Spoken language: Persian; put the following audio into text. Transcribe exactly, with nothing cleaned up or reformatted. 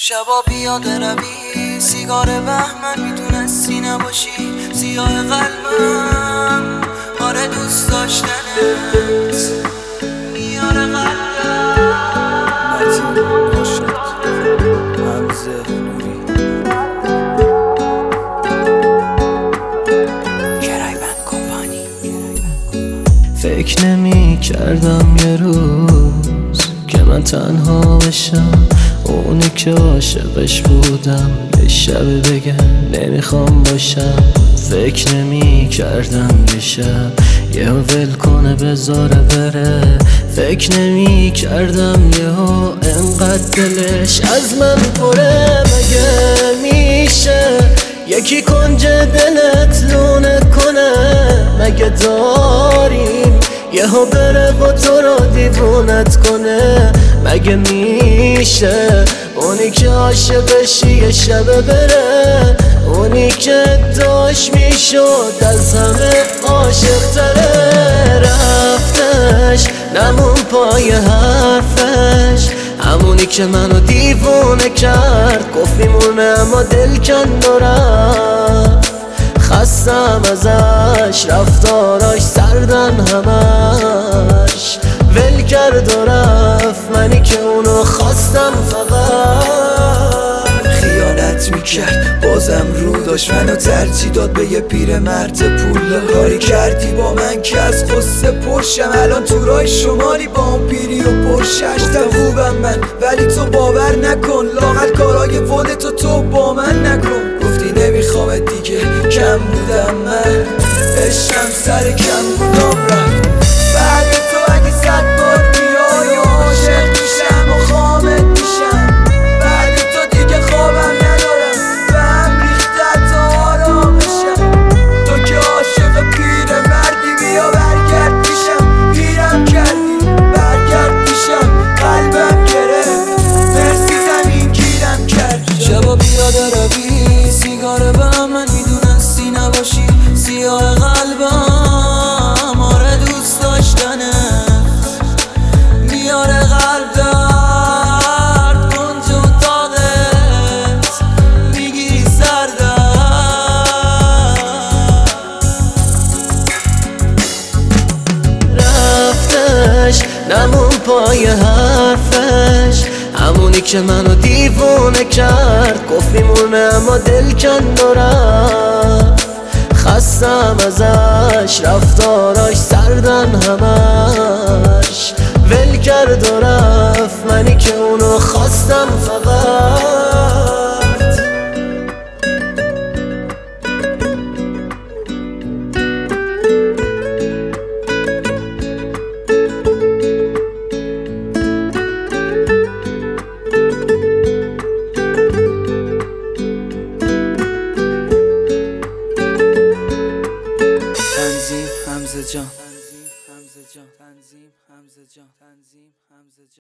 شبا بیا بروی سیگار بهمن میتونستی نباشی سیاه قلبم آره دوست داشتنت میاره قلبم متین باشد حمزه نوری کرایبند کمپانی. فکر نمی کردم یه روز که من تنها بشم، اونی که عاشقش بودم یه شب بگم نمیخوام باشم. فکر نمی کردم یه شب یه ول کنه بذاره بره، فکر نمی کردم یه ها انقدر دلش از من پره. مگه میشه یکی کنج دلت لونه کنه؟ مگه داریم یه ها بره با تو رو دیوونت کنه؟ مگه میشه اونی که عاشقشی یه شب بره؟ اونی که داشت میشد از همه عاشق تره. رفتش نمون پای حرفش، همونی که منو دیوونه کرد گفت میمونه اما دل کند و رفت. خستم ازش رفتاراش سردن همش، ول کرد و رفت منی که اونو خواستم فقط. خیانت میکرد بازم رو داشت منو ترجیح داد به یه پیر مرد پول. کاری کردی با من که از قصه پرشم، الان تو راه شمالی با اون پیری و پرشش. گفتم خوبم من ولی تو باور نکن، لاغر کارای خودتو تو با من نکن. گفتی نمیخوامت دیگه کم بودم من، عشقم سر کم بودم رفت. بعد تو اگه صد بار بیای عاشق میشم و خامت میشم. بعد تو دیگه خوابم ندارم به هم ریخته تا آرامشم. تو که عاشق پیر مردی بیا برگرد میشم، پیرم کردی برگرد میشم. قلبم گرفت مرسی زمین گیرم کردی. شبا بیاد روی سیگار بهمن میدونستی نباشی سیاه قلبم آره دوست داشتنت میاره قلب درد کنج اتاقت میگیری سردم. رفتش نمون پای حرفش، همونی که منو دیوونه کرد گفت میمونه اما دل کند و رفت. خستم ازش رفتاراش سردن همش، ول کرد و رفت منی که اونو خواستم فقط. تنظیم حمزه جان.